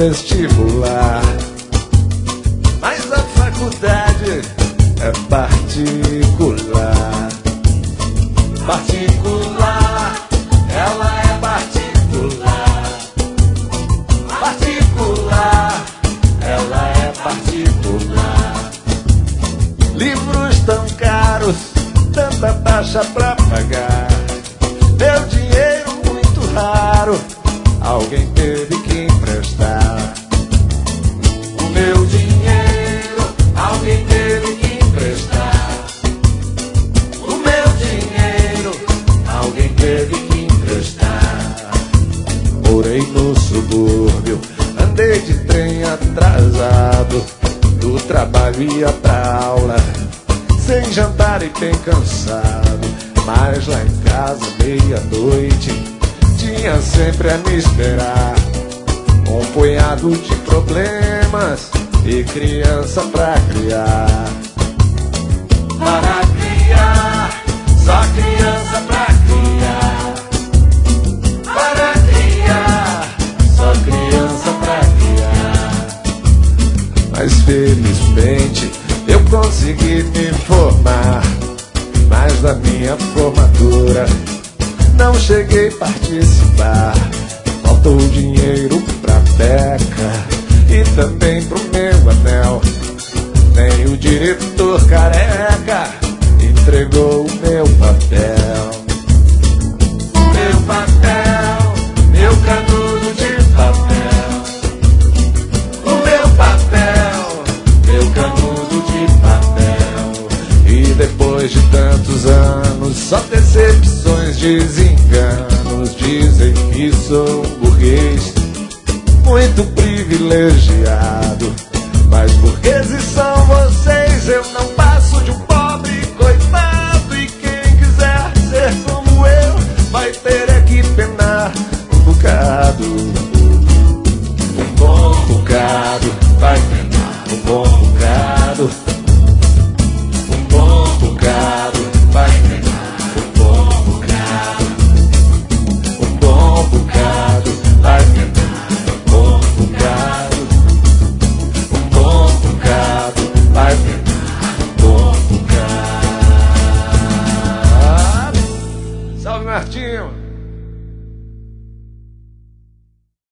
vestibular, mas a faculdade é particular. Particular, ela é particular. Particular, ela é particular. Livros tão caros, tanta taxa pra pagar. Meu dinheiro muito raro, alguém teve que emprestar. O meu dinheiro, alguém teve que emprestar. O meu dinheiro, alguém teve que emprestar. Morei no subúrbio, andei de trem atrasado, do trabalho ia pra aula, sem jantar e bem cansado. Mas lá em casa, meia-noite, tinha sempre a me esperar um punhado de problemas e criança pra criar. Para criar, só criança pra criar. Para criar, só criança pra criar. Mas felizmente eu consegui me formar, mas da minha formatura não cheguei a participar. Faltou dinheiro pra beca e também pro meu anel. Nem o diretor careca entregou o meu papel. Meu papel, meu canudo de papel. O meu papel, meu canudo de papel. E depois de tantos anos, só decepções, desenganos, dizem que sou um burguês muito privilegiado.